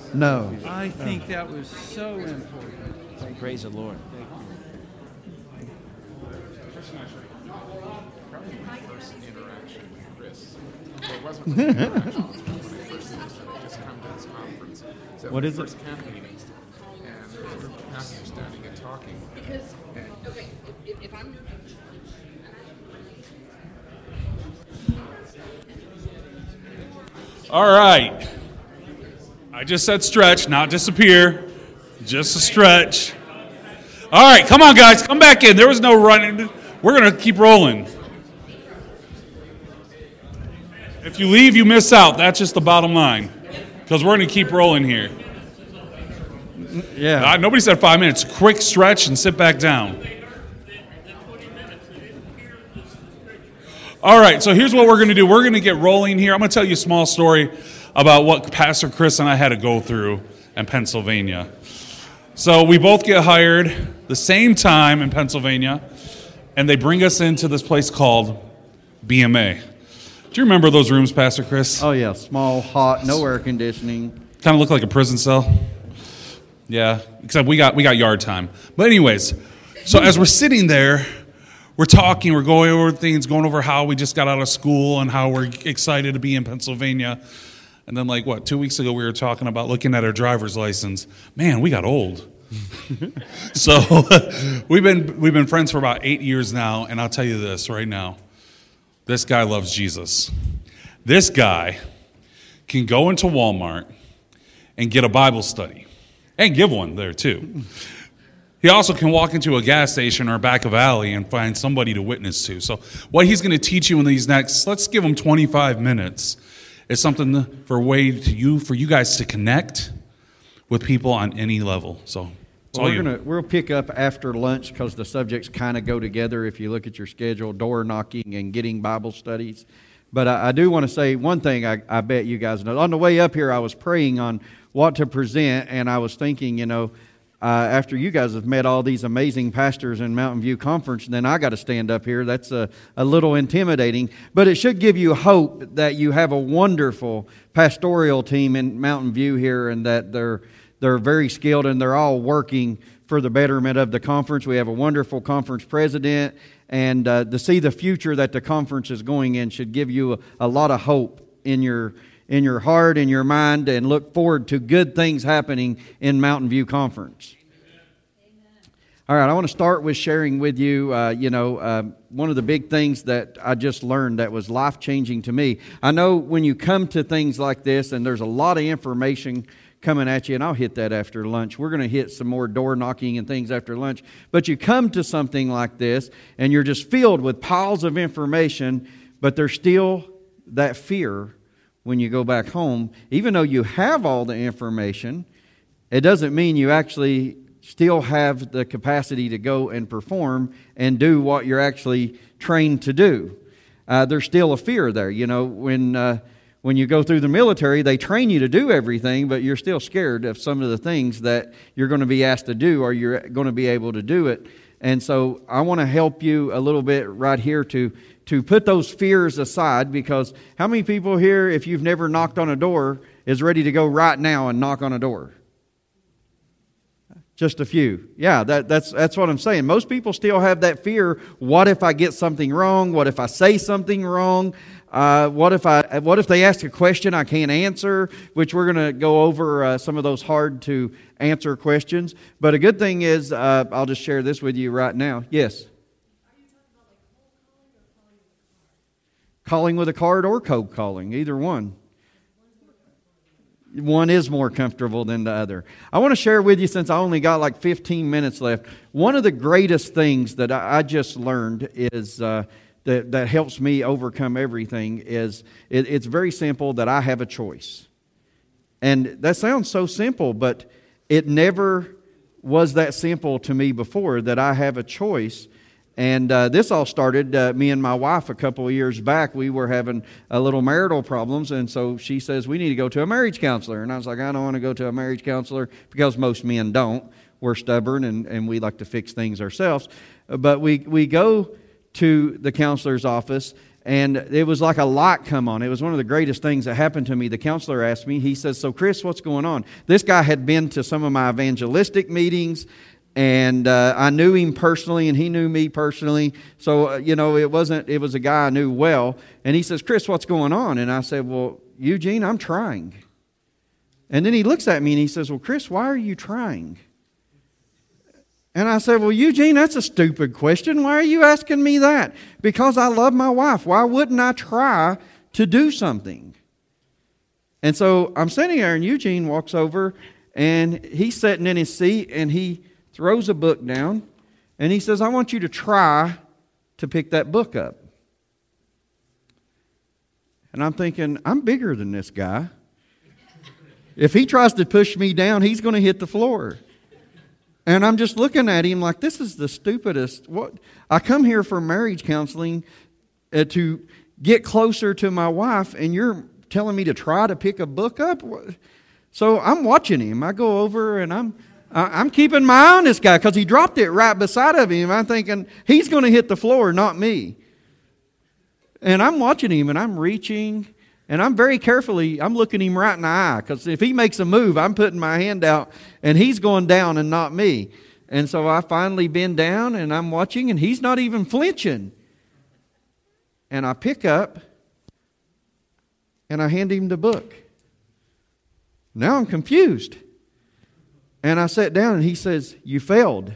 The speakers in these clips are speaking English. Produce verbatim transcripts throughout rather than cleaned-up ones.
No. I think that was so important. Praise the Lord. Probably my first interaction with Chris. Well, it wasn't really an interaction. It was when I first I just come to this conference. So What the is it? first camp meeting, and there was a group of pastors standing and talking. Because, okay, if, if I'm... All right. I just said stretch, not disappear. Just a stretch. All right, come on, guys. Come back in. There was no running. We're going to keep rolling. If you leave, you miss out. That's just the bottom line. Because we're going to keep rolling here. Yeah. Uh, nobody said five minutes. Quick stretch and sit back down. All right, so here's what we're going to do. We're going to get rolling here. I'm going to tell you a small story about what Pastor Chris and I had to go through in Pennsylvania. So we both get hired the same time in Pennsylvania, and they bring us into this place called B M A. Do you remember those rooms, Pastor Chris? Oh, yeah. Small, hot, no air conditioning. Kind of look like a prison cell. Yeah, except we got we got yard time. But anyways, so as we're sitting there, we're talking, we're going over things, going over how we just got out of school and how we're excited to be in Pennsylvania. And then, like, what, two weeks ago we were talking about looking at our driver's license. Man, we got old. So we've been we've been friends for about eight years now, and I'll tell you this right now. This guy loves Jesus. This guy can go into Walmart and get a Bible study. And give one there, too. He also can walk into a gas station or back of alley and find somebody to witness to. So what he's going to teach you in these next, let's give him twenty-five minutes, is something for a way to you, for you guys to connect with people on any level. So it's Well, all we're you. gonna we'll pick up after lunch because the subjects kind of go together if you look at your schedule, door knocking and getting Bible studies. But I, I do want to say one thing I, I bet you guys know. On the way up here, I was praying on what to present, and I was thinking, you know, uh, after you guys have met all these amazing pastors in Mountain View Conference, then I got to stand up here. That's a, a little intimidating. But it should give you hope that you have a wonderful pastoral team in Mountain View here, and that they're they're very skilled and they're all working for the betterment of the conference. We have a wonderful conference president, and uh, to see the future that the conference is going in should give you a, a lot of hope in your in your heart and your mind, and look forward to good things happening in Mountain View Conference. All right, I want to start with sharing with you, uh, you know, uh, one of the big things that I just learned that was life-changing to me. I know when you come to things like this, and there's a lot of information coming at you, and I'll hit that after lunch. We're going to hit some more door knocking and things after lunch. But you come to something like this, and you're just filled with piles of information, but there's still that fear when you go back home. Even though you have all the information, it doesn't mean you actually still have the capacity to go and perform and do what you're actually trained to do. Uh, there's still a fear there. You know, when uh, when you go through the military, they train you to do everything, but you're still scared of some of the things that you're going to be asked to do, or you're going to be able to do it. And so I want to help you a little bit right here to to put those fears aside, because how many people here, if you've never knocked on a door, is ready to go right now and knock on a door? Just a few. Yeah, that, that's that's what I'm saying. Most people still have that fear. What if I get something wrong? What if I say something wrong? Uh, what if I? What if they ask a question I can't answer? Which we're going to go over uh, some of those hard to answer questions. But a good thing is, uh, I'll just share this with you right now. Yes. Calling with a card or cold calling, either one. One is more comfortable than the other. I want to share with you, since I only got like fifteen minutes left, one of the greatest things that I just learned is uh, that, that helps me overcome everything is it, it's very simple, that I have a choice. And that sounds so simple, but it never was that simple to me before, that I have a choice. And uh, this all started, uh, me and my wife a couple of years back, we were having a little marital problems, and so she says, we need to go to a marriage counselor. And I was like, I don't want to go to a marriage counselor, because most men don't. We're stubborn, and, and we like to fix things ourselves. But we, we go to the counselor's office, And it was like a light come on. It was one of the greatest things that happened to me. The counselor asked me, he says, so Chris, what's going on? This guy had been to some of my evangelistic meetings, and uh, I knew him personally, and he knew me personally. So, uh, you know, it wasn't, it was a guy I knew well. And he says, Chris, what's going on? And I said, well, Eugene, I'm trying. And then he looks at me and he says, well, Chris, why are you trying? And I said, well, Eugene, that's a stupid question. Why are you asking me that? Because I love my wife. Why wouldn't I try to do something? And so I'm sitting there, and Eugene walks over, and he's sitting in his seat, and he throws a book down, and he says, I want you to try to pick that book up. And I'm thinking, I'm bigger than this guy. If he tries to push me down, he's going to hit the floor. And I'm just looking at him like, this is the stupidest. What I come here for marriage counseling uh, to get closer to my wife, and you're telling me to try to pick a book up? So I'm watching him. I go over, and I'm I'm keeping my eye on this guy because he dropped it right beside of him. I'm thinking, he's going to hit the floor, not me. And I'm watching him, and I'm reaching, and I'm very carefully, I'm looking him right in the eye, because if he makes a move, I'm putting my hand out, and he's going down and not me. And so I finally bend down, and I'm watching, and he's not even flinching. And I pick up, and I hand him the book. Now I'm confused. And I sat down, and he says, you failed.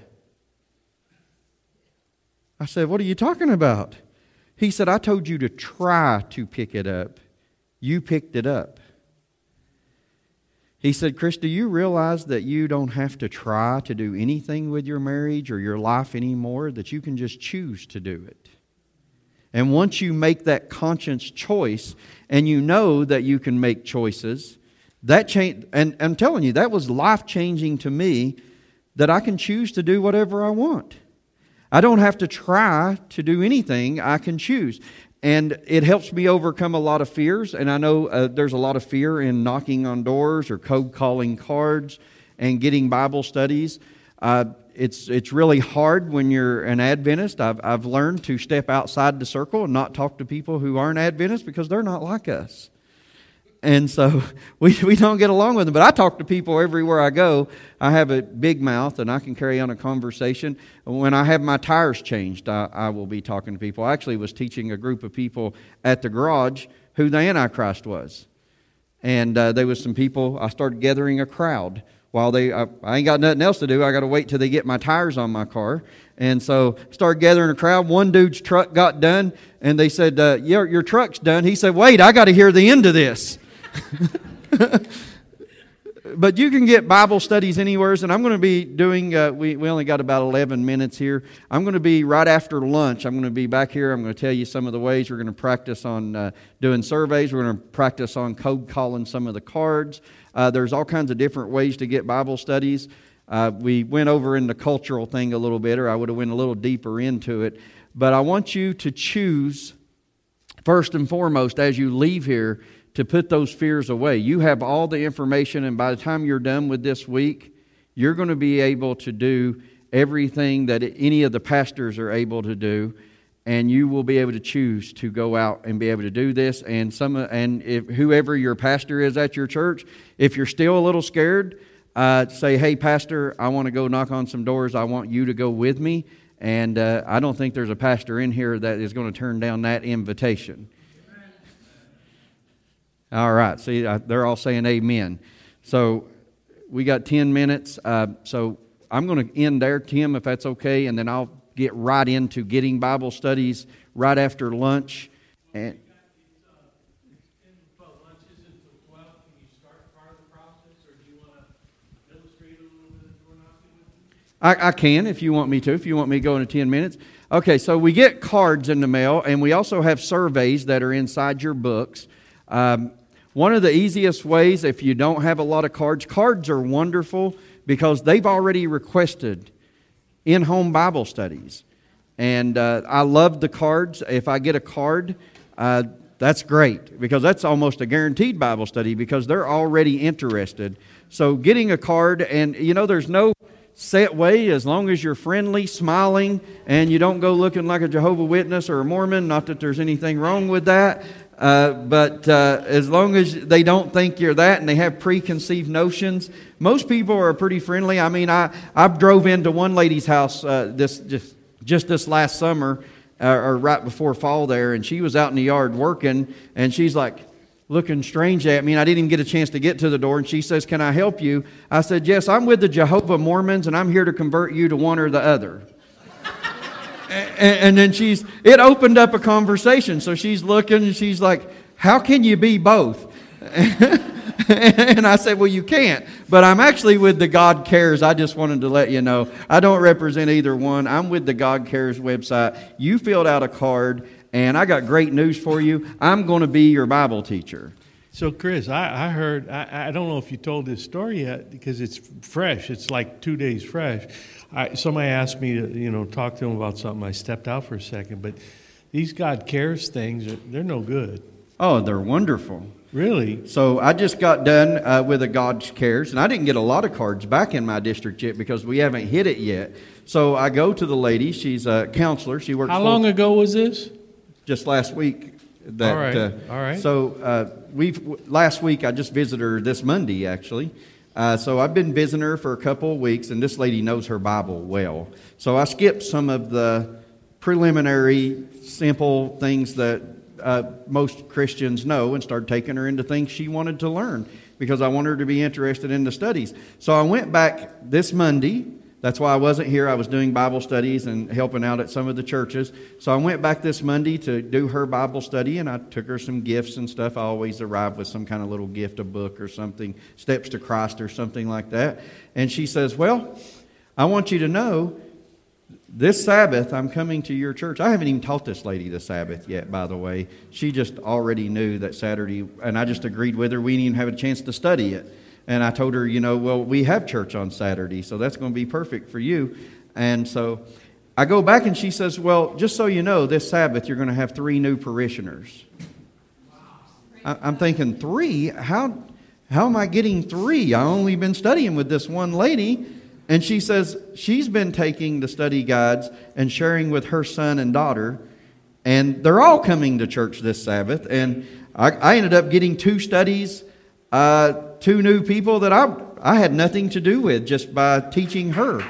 I said, what are you talking about? He said, I told you to try to pick it up. You picked it up. He said, Chris, do you realize that you don't have to try to do anything with your marriage or your life anymore, that you can just choose to do it? And once you make that conscious choice, and you know that you can make choices, that change, and I'm telling you, that was life-changing to me, that I can choose to do whatever I want. I don't have to try to do anything. I can choose. And it helps me overcome a lot of fears. And I know uh, there's a lot of fear in knocking on doors or code calling cards and getting Bible studies. Uh, it's it's really hard when you're an Adventist. I've I've learned to step outside the circle and not talk to people who aren't Adventists, because they're not like us. And so we, we don't get along with them. But I talk to people everywhere I go. I have a big mouth, and I can carry on a conversation. When I have my tires changed, I, I will be talking to people. I actually was teaching a group of people at the garage who the Antichrist was. And uh, there was some people, I started gathering a crowd. While they, I, I ain't got nothing else to do. I got to wait till they get my tires on my car. And so started gathering a crowd. One dude's truck got done, and they said, uh, your, your truck's done. He said, wait, I got to hear the end of this. But you can get Bible studies anywhere, and I'm going to be doing, uh, we, we only got about eleven minutes here. I'm going to be right after lunch. I'm going to be back here. I'm going to tell you some of the ways we're going to practice on uh, doing surveys. We're going to practice on code calling some of the cards. Uh, there's all kinds of different ways to get Bible studies. Uh, we went over in the cultural thing a little bit, or I would have went a little deeper into it. But I want you to choose, first and foremost, as you leave here, to put those fears away. You have all the information, and by the time you're done with this week, you're going to be able to do everything that any of the pastors are able to do, and you will be able to choose to go out and be able to do this. And some, and if whoever your pastor is at your church, if you're still a little scared, uh, say, hey, pastor, I want to go knock on some doors. I want you to go with me. And uh, I don't think there's a pastor in here that is going to turn down that invitation. All right, see, they're all saying amen. So we got ten minutes. Uh, so I'm going to end there, Tim, if that's okay, and then I'll get right into getting Bible studies right after lunch. And I, I can if you want me to, if you want me to go into ten minutes. Okay, so we get cards in the mail, and we also have surveys that are inside your books. Um, One of the easiest ways, if you don't have a lot of cards, cards are wonderful because they've already requested in-home Bible studies. And uh, I love the cards. If I get a card, uh, that's great, because that's almost a guaranteed Bible study because they're already interested. So getting a card, and you know, there's no set way, as long as you're friendly, smiling, and you don't go looking like a Jehovah's Witness or a Mormon. Not that there's anything wrong with that. Uh, but uh, as long as they don't think you're that and they have preconceived notions, most people are pretty friendly. I mean, I, I drove into one lady's house uh, this just, just this last summer, uh, or right before fall there, and she was out in the yard working, and she's like looking strange at me, and I didn't even get a chance to get to the door, and she says, "Can I help you?" I said, "Yes, I'm with the Jehovah Mormons, and I'm here to convert you to one or the other." And then she's, it opened up a conversation. So she's looking and she's like, "How can you be both?" And I said, "Well, you can't. But I'm actually with the God Cares. I just wanted to let you know. I don't represent either one. I'm with the God Cares website. You filled out a card, and I got great news for you. I'm going to be your Bible teacher." So, Chris, I, I heard, I, I don't know if you told this story yet because it's fresh. It's like two days fresh. I, somebody asked me to, you know, talk to them about something. I stepped out for a second. But these God Cares things, they're no good. Oh, they're wonderful. Really? So I just got done uh, with a God Cares, and I didn't get a lot of cards back in my district yet because we haven't hit it yet. So I go to the lady. She's a counselor. She works. How long ago was this? Just last week. That, all right. Uh, all right. So uh, we've last week I just visited her this Monday actually. Uh, so I've been visiting her for a couple of weeks, and this lady knows her Bible well. So I skipped some of the preliminary, simple things that uh, most Christians know and started taking her into things she wanted to learn because I want her to be interested in the studies. So I went back this Monday. That's why I wasn't here. I was doing Bible studies and helping out at some of the churches. So I went back this Monday to do her Bible study, and I took her some gifts and stuff. I always arrive with some kind of little gift, a book or something, Steps to Christ or something like that. And she says, "Well, I want you to know, this Sabbath I'm coming to your church." I haven't even taught this lady the Sabbath yet, by the way. She just already knew that Saturday, and I just agreed with her. We didn't even have a chance to study it. And I told her, you know, well, we have church on Saturday, so that's going to be perfect for you. And so I go back and she says, "Well, just so you know, this Sabbath you're going to have three new parishioners." I'm thinking, three? How, how am I getting three? I've only been studying with this one lady. And she says she's been taking the study guides and sharing with her son and daughter, and they're all coming to church this Sabbath. And I, I ended up getting two studies, uh, two new people that I I had nothing to do with just by teaching her.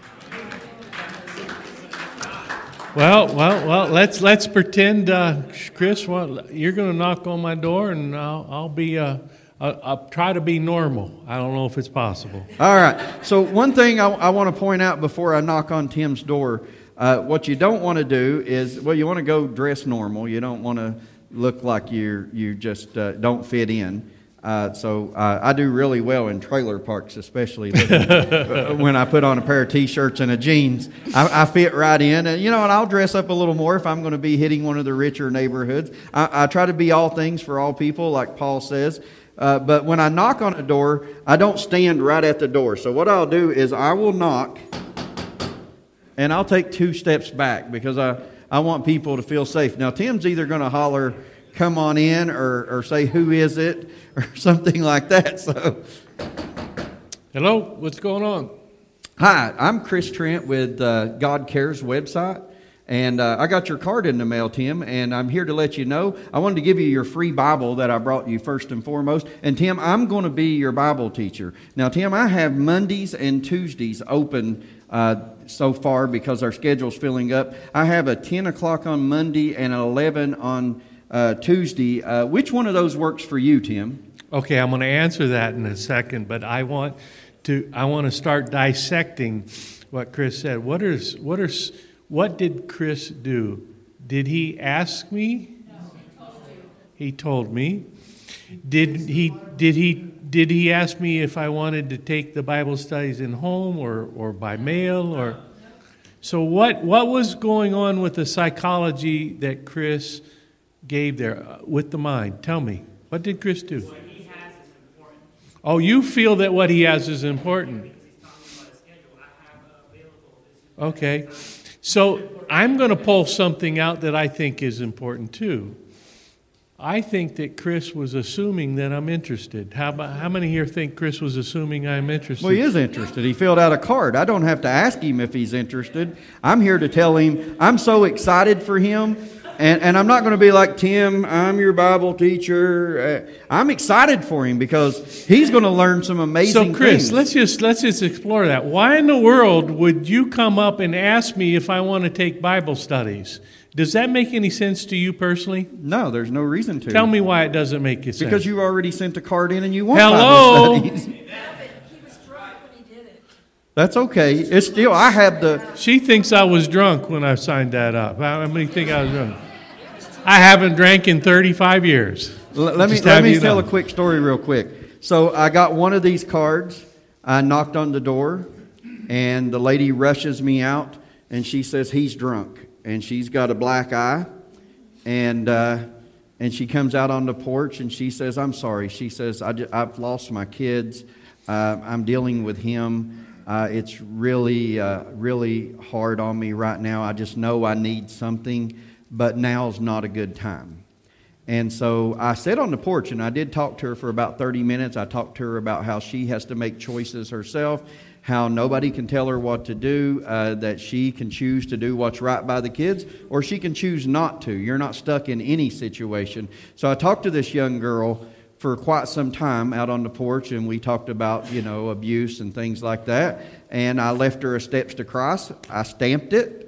Well, well, well. Let's let's pretend, uh, Chris. Well, you're going to knock on my door, and I'll, I'll be. Uh, I'll, I'll try to be normal. I don't know if it's possible. All right. So one thing I, I want to point out before I knock on Tim's door, uh, what you don't want to do is, well, you want to go dress normal. You don't want to look like you you just uh, don't fit in. Uh, so uh, I do really well in trailer parks, especially when I put on a pair of T-shirts and a jeans. I, I fit right in, and you know, and I'll dress up a little more if I'm going to be hitting one of the richer neighborhoods. I, I try to be all things for all people, like Paul says. Uh, but when I knock on a door, I don't stand right at the door. So what I'll do is I will knock, and I'll take two steps back because I, I want people to feel safe. Now, Tim's either going to holler, "Come on in," or, or say, "Who is it?" or something like that. So, hello, what's going on? Hi, I'm Chris Trent with uh, God Cares website. And uh, I got your card in the mail, Tim, and I'm here to let you know. I wanted to give you your free Bible that I brought you first and foremost. And, Tim, I'm going to be your Bible teacher. Now, Tim, I have Mondays and Tuesdays open uh, so far because our schedule's filling up. I have a ten o'clock on Monday and an eleven on uh, Tuesday. Uh, which one of those works for you, Tim? Okay, I'm going to answer that in a second, but I want to I want to start dissecting what Chris said. What is what are What did Chris do? Did he ask me? No, he told you. He told me. Did he did he did he ask me if I wanted to take the Bible studies in home or, or by mail or so what what was going on with the psychology that Chris gave there uh, with the mind? Tell me. What did Chris do? What he has is important. Oh, you feel that what he has is important. Okay. So I'm going to pull something out that I think is important too. I think that Chris was assuming that I'm interested. How about, how many here think Chris was assuming I'm interested? Well, he is interested. He filled out a card. I don't have to ask him if he's interested. I'm here to tell him I'm so excited for him. And, and I'm not going to be like, Tim, I'm your Bible teacher. Uh, I'm excited for him because he's going to learn some amazing So, Chris, things. let's just let's just explore that. Why in the world would you come up and ask me if I want to take Bible studies? Does that make any sense to you personally? No, there's no reason to. Tell me why it doesn't make you sense. Because you already sent a card in and you want Hello? Bible studies. That's okay. It's still, I have the... She thinks I was drunk when I signed that up. How many think I was drunk? I haven't drank in thirty-five years. L- let me Just let have me you tell know. a quick story real quick. So I got one of these cards. I knocked on the door, and the lady rushes me out, and she says, he's drunk. And she's got a black eye, and uh, and she comes out on the porch, and she says, I'm sorry. She says, I ju- I've lost my kids. Uh, I'm dealing with him. Uh, it's really, uh, really hard on me right now. I just know I need something, but now's not a good time. And so I sat on the porch, and I did talk to her for about thirty minutes. I talked to her about how she has to make choices herself, how nobody can tell her what to do, uh, that she can choose to do what's right by the kids, or she can choose not to. You're not stuck in any situation. So I talked to this young girl for quite some time out on the porch, and we talked about, you know, abuse and things like that. And I left her a Steps to Christ. I stamped it.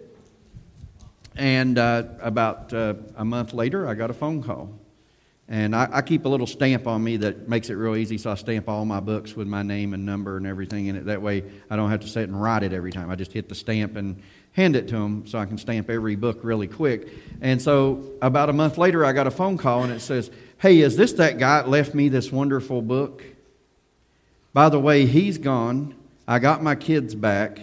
And uh, about uh, a month later, I got a phone call. And I, I keep a little stamp on me that makes it real easy, so I stamp all my books with my name and number and everything in it. That way, I don't have to sit and write it every time. I just hit the stamp and hand it to them so I can stamp every book really quick. And so about a month later, I got a phone call, and it says, hey, is this that guy that left me this wonderful book? By the way, he's gone. I got my kids back,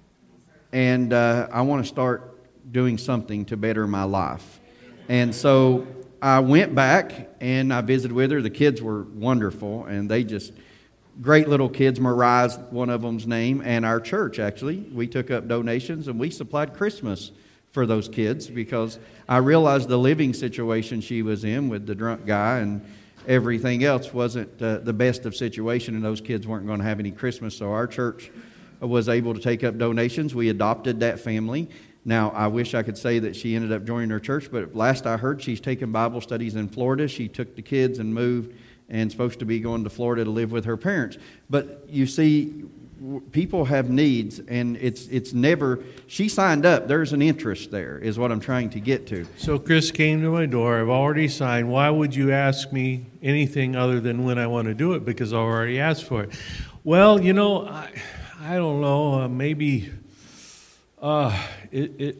and uh, I want to start doing something to better my life. And so I went back, and I visited with her. The kids were wonderful, and they just, great little kids. Mariah's one of them's name, and our church, actually. We took up donations, and we supplied Christmas for those kids because I realized the living situation she was in with the drunk guy and everything else wasn't uh, the best of situation, and those kids weren't going to have any Christmas. So our church was able to take up donations. We adopted that family. Now, I wish I could say that she ended up joining her church, but last I heard, she's taking Bible studies in Florida. She took the kids and moved and supposed to be going to Florida to live with her parents. But you see, people have needs, and it's it's never, she signed up. There's an interest there, is what I'm trying to get to. So Chris came to my door. I've already signed. Why would you ask me anything other than when I want to do it? Because I already asked for it. Well, you know, I, I don't know. Uh, maybe uh, it, it.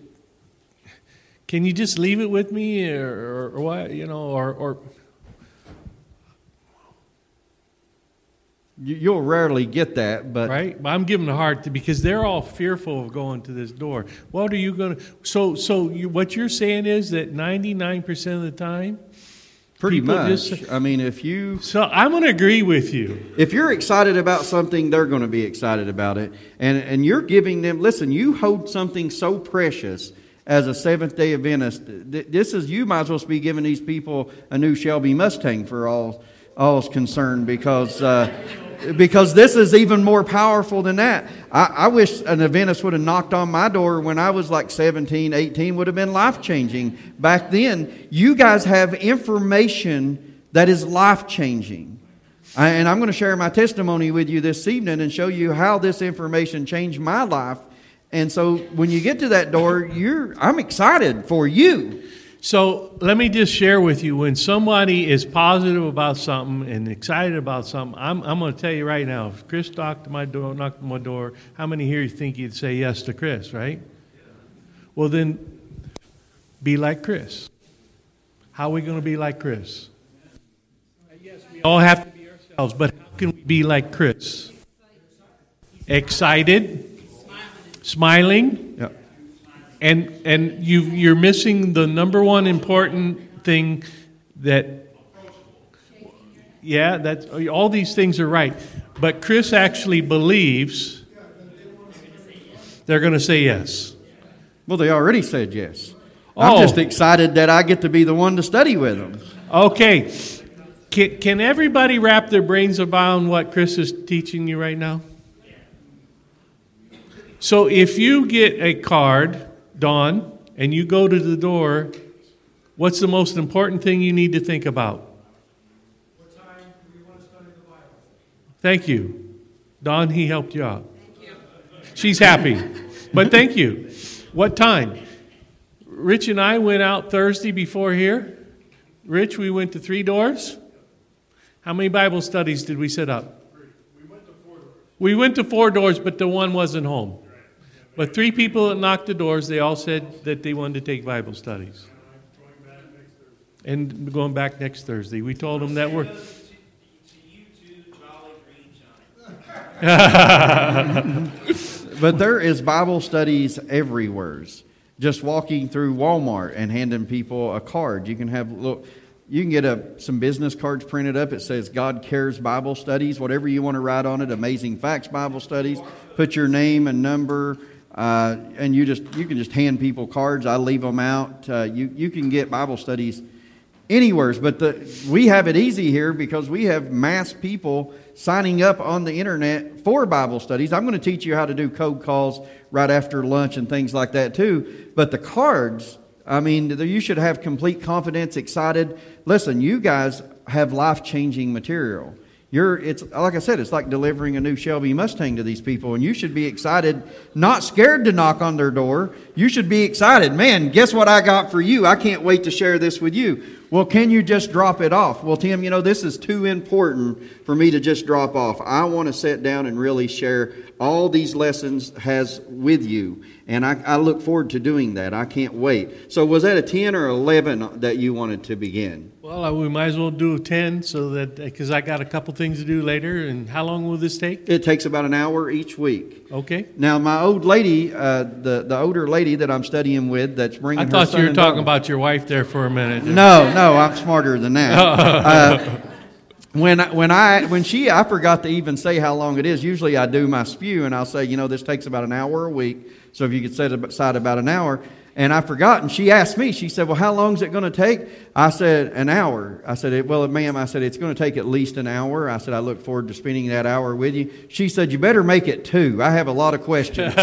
Can you just leave it with me, or, or, or what? You know, or. or You'll rarely get that, but right. I'm giving a hard time because they're all fearful of going to this door. What are you going to? So, so you, what you're saying is that ninety-nine percent of the time, pretty people much. just- I mean, if you so I'm going to agree with you. if you're excited about something, they're going to be excited about it, and and you're giving them. Listen, you hold something so precious as a Seventh Day Adventist. This is you might as well be giving these people a new Shelby Mustang for all all's concerned because. Uh, Because this is even more powerful than that. I, I wish an Adventist would have knocked on my door when I was like seventeen, eighteen, would have been life-changing. Back then, you guys have information that is life-changing. I, and I'm going to share my testimony with you this evening and show you how this information changed my life. And so when you get to that door, you're I'm excited for you. So let me just share with you, when somebody is positive about something and excited about something, I'm, I'm going to tell you right now, if Chris knocked my door, knocked on my door, how many here you think you'd say yes to Chris, right? Well, then be like Chris. How are we going to be like Chris? Yes, we all have to be ourselves, but how can we be like Chris? Excited, smiling. Yep. And and you you're missing the number one important thing that, yeah, that's all these things are right. But Chris actually believes they're going to say yes. Well, they already said yes. Oh. I'm just excited that I get to be the one to study with them. Okay. Can, can everybody wrap their brains around what Chris is teaching you right now? So if you get a card, Dawn, and you go to the door, what's the most important thing you need to think about? What time do you want to study the Bible? Thank you. Dawn, he helped you out. Thank you. She's happy. But thank you. What time? Rich and I went out Thursday before here. Rich, we went to Three Doors. How many Bible studies did we set up? We went to four doors. We went to four doors, but the one wasn't home. But three people that knocked the doors, they all said that they wanted to take Bible studies. And going back next Thursday. We told them that we're... But there is Bible studies everywhere. Just walking through Walmart and handing people a card. You can have look, you can get a, some business cards printed up. It says God Cares Bible Studies, whatever you want to write on it. Amazing Facts Bible Studies. Put your name and number, uh, and you just you can just hand people cards. I leave them out. Uh, you you can get Bible studies anywhere, but the, we have it easy here because we have mass people signing up on the internet for Bible studies. I'm going to teach you how to do code calls right after lunch and things like that too. But the cards, I mean, you should have complete confidence, excited. Listen, you guys have life-changing material. You're, it's like I said, it's like delivering a new Shelby Mustang to these people, and you should be excited, not scared to knock on their door. You should be excited. Man, guess what I got for you? I can't wait to share this with you. Well, can you just drop it off? Well, Tim, you know, this is too important for me to just drop off. I want to sit down and really share all these lessons has with you. And I, I look forward to doing that. I can't wait. So was that a ten or eleven that you wanted to begin? Well, uh, we might as well do ten so that, because I got a couple things to do later. And how long will this take? It takes about an hour each week. Okay. Now, my old lady, uh, the, the older lady that I'm studying with that's bringing I her thought son you were and talking daughter- about your wife there for a minute. No, no, I'm smarter than that. uh, when I, when I when she I forgot to even say how long it is. Usually I do my spew and I'll say, you know, this takes about an hour a week. So if you could set aside about an hour. And I forgot, and she asked me, she said, well, how long is it going to take? I said, an hour. I said, well, ma'am, I said, it's going to take at least an hour. I said, I look forward to spending that hour with you. She said, you better make it two. I have a lot of questions.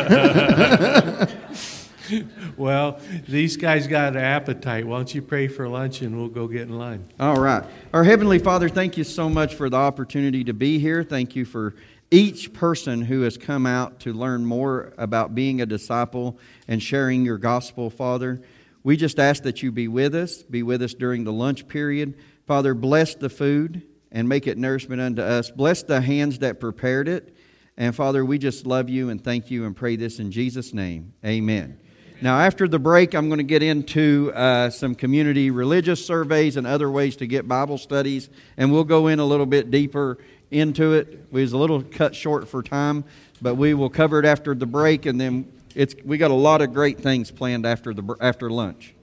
Well, these guys got an appetite. Why don't you pray for lunch and we'll go get in line. All right. Our Heavenly Father, thank you so much for the opportunity to be here. Thank you for each person who has come out to learn more about being a disciple and sharing your gospel, Father. We just ask that you be with us, be with us during the lunch period. Father, bless the food and make it nourishment unto us. Bless the hands that prepared it. And Father, we just love you and thank you and pray this in Jesus' name. Amen. Now, after the break, I'm going to get into uh, some community religious surveys and other ways to get Bible studies, and we'll go in a little bit deeper into it. We was a little cut short for time, but we will cover it after the break, and then it's we got a lot of great things planned after the after lunch.